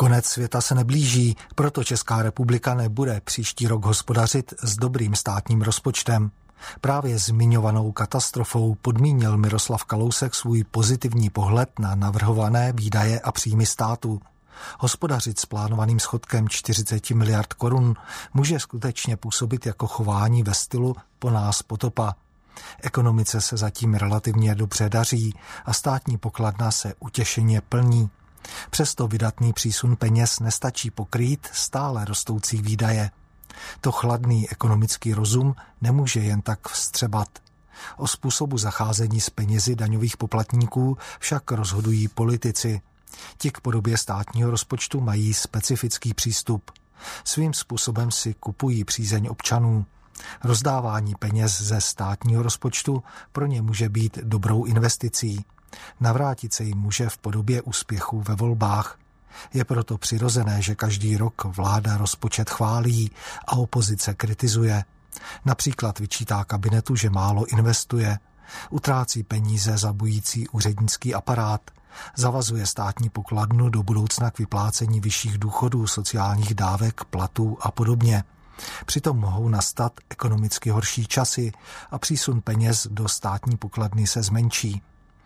Konec světa se neblíží, proto Česká republika nebude příští rok hospodařit s dobrým státním rozpočtem. Právě zmiňovanou katastrofou podmínil Miroslav Kalousek svůj pozitivní pohled na navrhované výdaje a příjmy státu. Hospodařit s plánovaným schodkem 40 miliard korun může skutečně působit jako chování ve stylu po nás potopa. Ekonomice se zatím relativně dobře daří a státní pokladna se utěšeně plní. Přesto vydatný přísun peněz nestačí pokrýt stále rostoucí výdaje. To chladný ekonomický rozum nemůže jen tak vstřebat. O způsobu zacházení s penězi daňových poplatníků však rozhodují politici. Ti k podobě státního rozpočtu mají specifický přístup. Svým způsobem si kupují přízeň občanů. Rozdávání peněz ze státního rozpočtu pro ně může být dobrou investicí. Navrátit se jim může v podobě úspěchů ve volbách. Je proto přirozené, že každý rok vláda rozpočet chválí a opozice kritizuje. Například vyčítá kabinetu, že málo investuje, utrácí peníze za bující úřednický aparát, zavazuje státní pokladnu do budoucna k vyplácení vyšších důchodů, sociálních dávek, platů a podobně. Přitom mohou nastat ekonomicky horší časy a přísun peněz do státní pokladny se zmenší.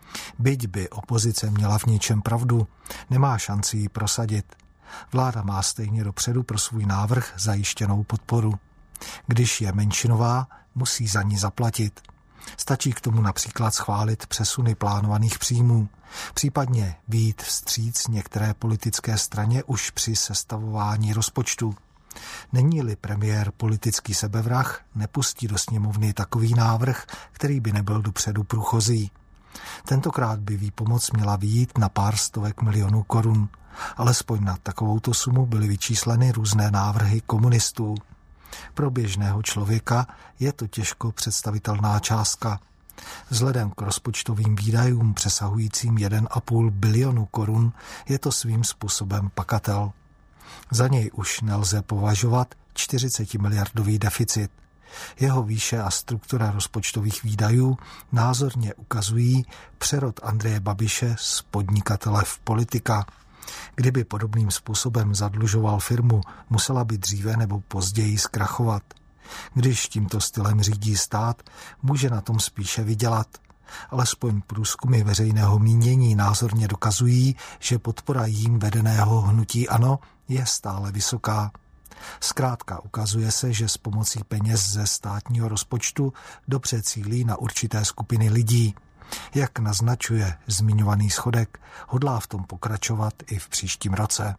Byť by opozice měla v něčem pravdu, nemá šanci ji prosadit. Vláda má stejně dopředu pro svůj návrh zajištěnou podporu. Když je menšinová, musí za ní zaplatit. Stačí k tomu například schválit přesuny plánovaných příjmů, případně vyjít vstříc některé politické straně už při sestavování rozpočtu. Není-li premiér politický sebevrah, nepustí do sněmovny takový návrh, který by nebyl dopředu průchozí. Tentokrát by výpomoc měla vyjít na pár stovek milionů korun. Alespoň na takovouto sumu byly vyčísleny různé návrhy komunistů. Pro běžného člověka je to těžko představitelná částka. Vzhledem k rozpočtovým výdajům přesahujícím 1,5 bilionu korun je to svým způsobem pakatel. Za něj už nelze považovat 40 miliardový deficit. Jeho výše a struktura rozpočtových výdajů názorně ukazují přerod Andreje Babiše z podnikatele v politika. Kdyby podobným způsobem zadlužoval firmu, musela by dříve nebo později zkrachovat. Když tímto stylem řídí stát, může na tom spíše vydělat. Alespoň průzkumy veřejného mínění názorně dokazují, že podpora jím vedeného hnutí ANO je stále vysoká. Zkrátka ukazuje se, že s pomocí peněz ze státního rozpočtu dobře cílí na určité skupiny lidí. Jak naznačuje zmiňovaný schodek, hodlá v tom pokračovat i v příštím roce.